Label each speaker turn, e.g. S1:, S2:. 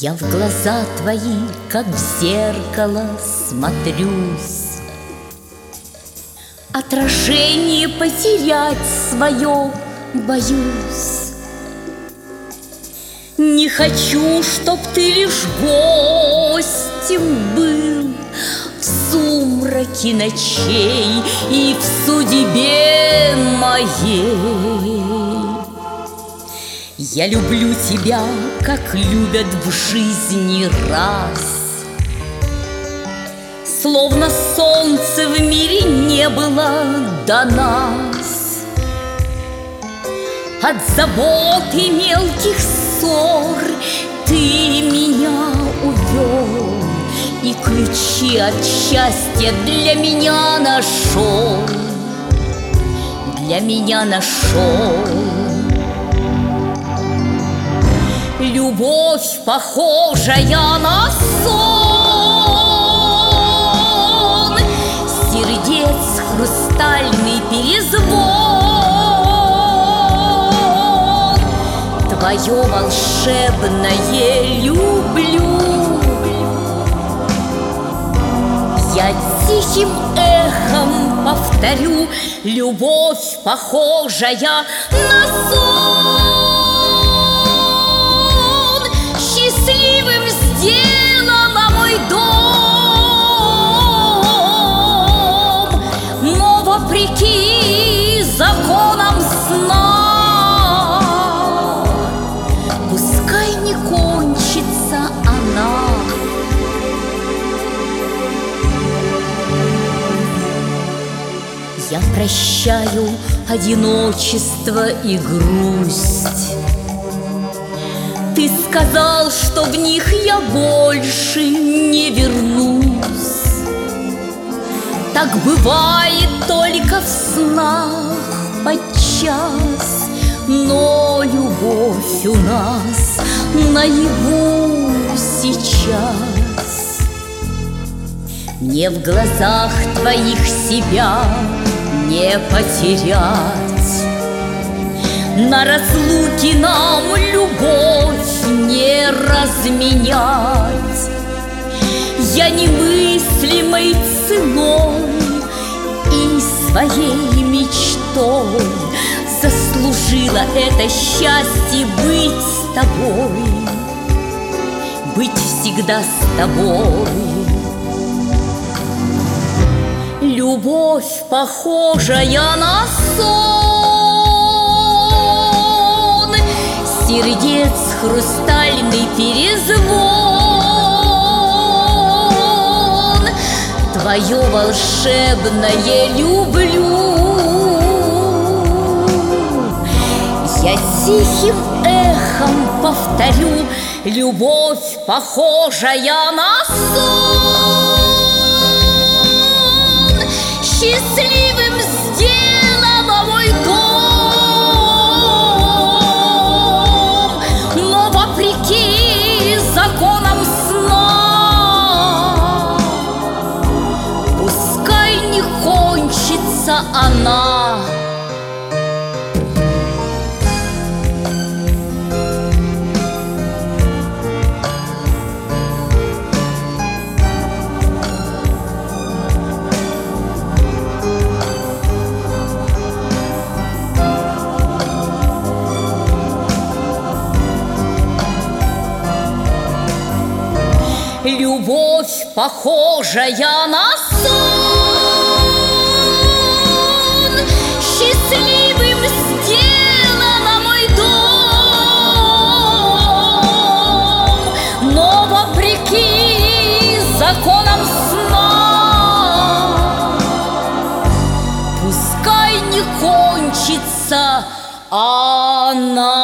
S1: Я в глаза твои, как в зеркало, смотрюсь. Отражение потерять свое боюсь. Не хочу, чтоб ты лишь гостем был в сумраке ночей и в судьбе моей. Я люблю тебя, как любят в жизни раз. Словно солнца в мире не было до нас. От забот и мелких ссор ты меня увел, и ключи от счастья для меня нашел. Для меня нашел. Любовь, похожая на сон, сердец хрустальный перезвон. Твое волшебное люблю. Я тихим эхом повторю: любовь, похожая на сон. Счастливым сделала мой дом, но вопреки законам сна. Пускай не кончится она. Я прощаю одиночество и грусть. Ты сказал, что в них я больше не вернусь. Так бывает только в снах подчас, но любовь у нас наяву сейчас. Мне в глазах твоих себя не потерять, на разлуке нам любовь не разменять. Я немыслимой ценой и своей мечтой заслужила это счастье быть с тобой, быть всегда с тобой. Любовь, похожая на сон, сердец хрустальный перезвон. Твое волшебное люблю. Я тихим эхом повторю: любовь, похожая на сон. Счастливым сделала мой дом, но вопреки законам сна. Пускай не кончится она. Любовь, похожая на сон, счастливым сделала мой дом, но вопреки законам сна. Пускай не кончится она.